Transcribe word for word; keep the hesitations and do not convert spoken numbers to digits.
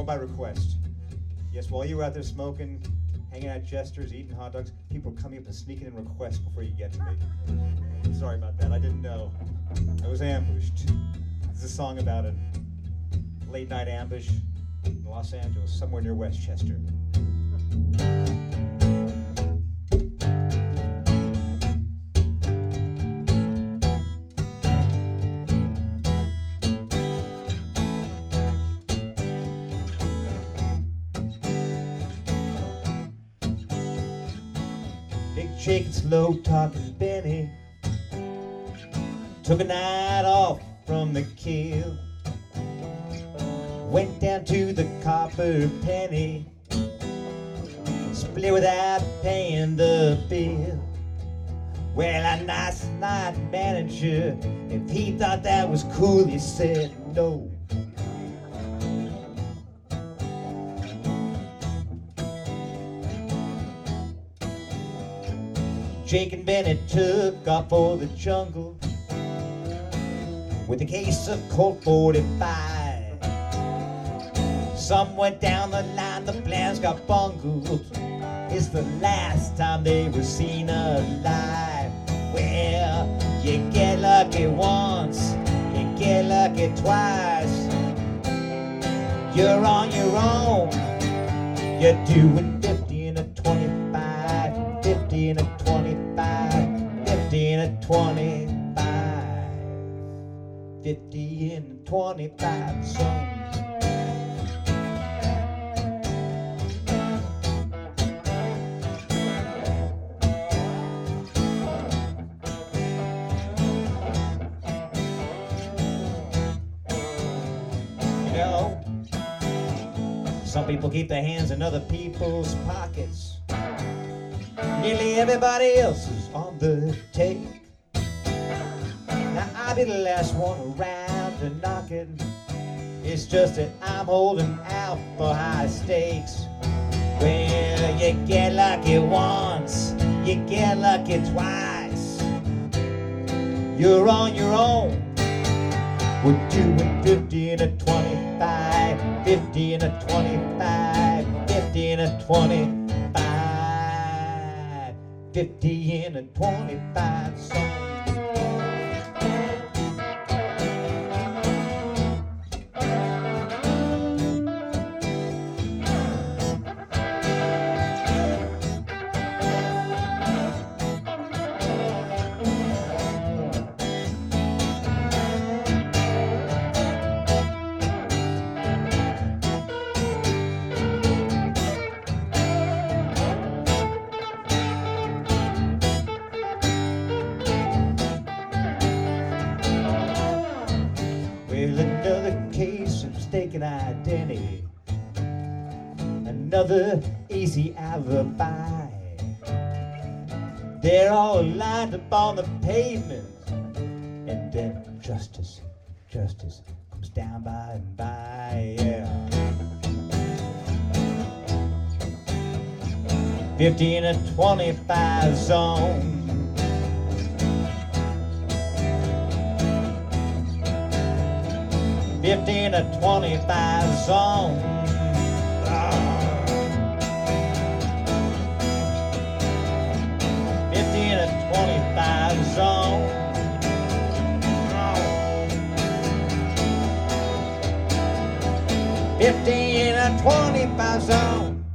by request. Yes, while you were out there smoking, hanging out at Chester's, eating hot dogs, people were coming up and sneaking in requests before you get to me. Sorry about that, I didn't know. I was ambushed. This is a song about a late night ambush in Los Angeles, somewhere near Westchester. Big Jake, slow talking Benny took a night off from the kill, went down to the Copper Penny, split without paying the bill. Well, a nice night manager, if he thought that was cool, he said no. Jake and Benny took off for the jungle with a case of Colt forty-five. Some went down the line, the plans got bungled. It's the last time they were seen alive. Well, you get lucky once, you get lucky twice. You're on your own, you're doing fifty and a twenty-five, fifty and a twenty-five, fifty and a twenty-five. fifty and twenty-five songs. You know, some people keep their hands in other people's pockets. Nearly everybody else is on the take. Now I'll be the last one around to knock it. It's just that I'm holding out for high stakes. Well, you get lucky once, you get lucky twice. You're on your own. We're doing fifty and a twenty-five, fifty and a twenty-five, fifty and a twenty-five, fifty and a twenty-five songs. Another case of mistaken identity, another easy alibi. They're all lined up on the pavement, and then justice, justice comes down by and by, yeah. fifty and a twenty-five zone. fifty and a twenty-five zone. fifty and a twenty-five zone. fifty and a twenty-five zone.